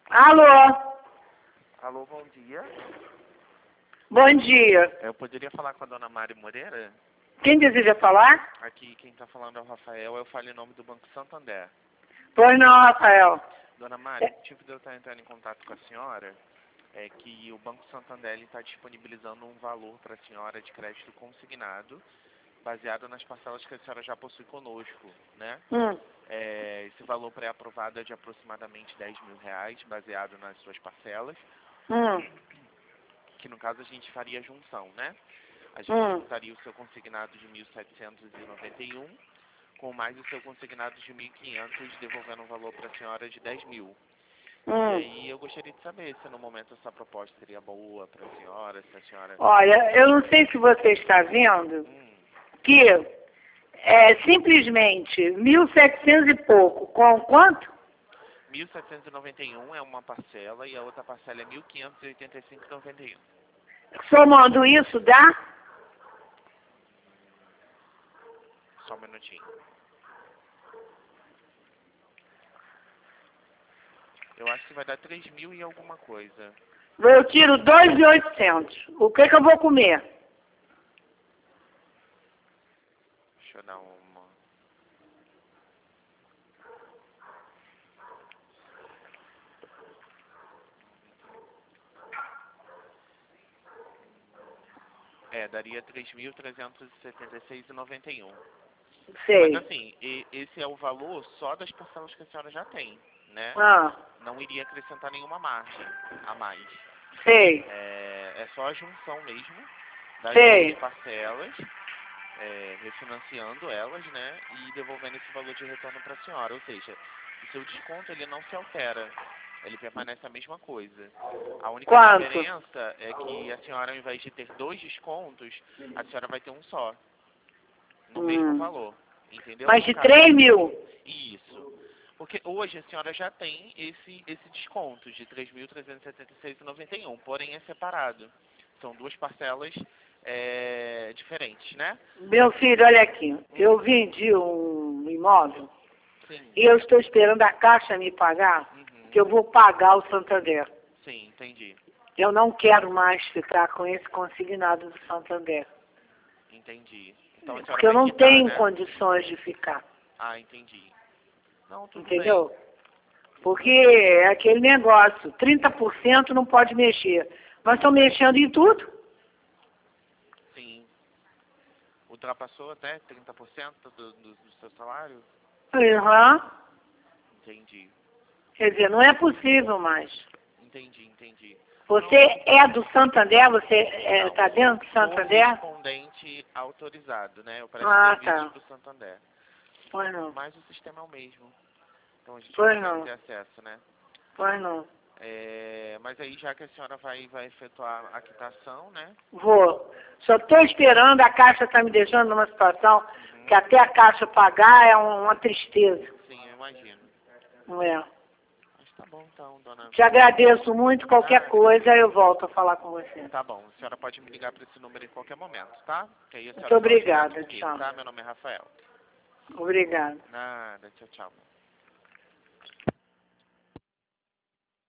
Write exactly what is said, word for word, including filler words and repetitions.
Alô? Alô, bom dia. Bom dia. Eu poderia falar com a dona Mari Moreira? Quem deseja falar? Aqui quem está falando é o Rafael, eu falo em nome do Banco Santander. Pois não, Rafael. Dona Mari, o motivo de eu estar entrando em contato com a senhora é que o Banco Santander está disponibilizando um valor para a senhora de crédito consignado, baseado nas parcelas que a senhora já possui conosco, né? Hum. É, esse valor pré-aprovado é de aproximadamente dez mil reais, baseado nas suas parcelas, Hum. que no caso a gente faria a junção, né? A gente Hum. juntaria o seu consignado de mil setecentos e noventa e um com mais o seu consignado de mil e quinhentos, devolvendo um valor para a senhora de dez mil. E Hum. aí eu gostaria de saber se no momento essa proposta seria boa para a senhora, se a senhora... Olha, eu não sei se você está vendo Hum, que é simplesmente mil e setecentos e pouco. Com quanto? mil setecentos e noventa e um é uma parcela e a outra parcela é mil quinhentos e oitenta e cinco vírgula noventa e um. Somando isso dá? Só um minutinho. Eu acho que vai dar três mil e alguma coisa. Eu tiro dois mil e oitocentos. O que que eu vou comer? Deixa eu dar uma... É, daria três mil trezentos e setenta e seis vírgula noventa e um. Sei. Mas assim, e- esse é o valor só das parcelas que a senhora já tem, né? Ah, Não iria acrescentar nenhuma margem a mais. sei. É, é só a junção mesmo das Sei. duas parcelas, é, refinanciando elas, né? E devolvendo esse valor de retorno para a senhora. Ou seja, o seu desconto ele não se altera. Ele permanece a mesma coisa. A única Quanto? diferença é que a senhora, ao invés de ter dois descontos, a senhora vai ter um só, no mesmo Hum. valor. Entendeu? Mas No de caso, três mil. isso. Porque hoje a senhora já tem esse, esse desconto de três mil trezentos e setenta e seis vírgula noventa e um, porém é separado. São duas parcelas é, diferentes, né? Meu filho, olha aqui. Eu vendi um imóvel Sim. e eu estou esperando a Caixa me pagar, Uhum. que eu vou pagar o Santander. Sim, entendi. Eu não quero mais ficar com esse consignado do Santander. Entendi. Então a senhora Porque eu vai não quitar, tenho né? condições de ficar. Ah, entendi. Não, tudo Entendeu? bem. Porque é aquele negócio, trinta por cento não pode mexer. Mas estão mexendo em tudo. Sim. Ultrapassou até trinta por cento do, do, do seu salário? Uhum. Entendi. Quer dizer, não é possível mais. Entendi, entendi. Você é do Santander? Você Não, está eu dentro do sou Santander? correspondente autorizado, né? Eu presto Ah, serviços tá. para o Santander. Pois não. Mas o sistema é o mesmo. Então a gente Pois consegue não. ter acesso, né? Pois não. É, mas aí já que a senhora vai, vai efetuar a quitação, né? Vou. Só estou esperando, a Caixa está me deixando numa situação Uhum. que até a Caixa pagar é um- uma tristeza. Sim, eu imagino. Não é? Mas tá bom então, dona. Te agradeço muito. Qualquer Ah, coisa eu volto a falar com você. tá bom. A senhora pode me ligar para esse número em qualquer momento, tá? Que aí a Muito senhora fala direto obrigada. comigo, Tchau. tá? Meu nome é Rafael. Obrigada. Nada, tchau, tchau.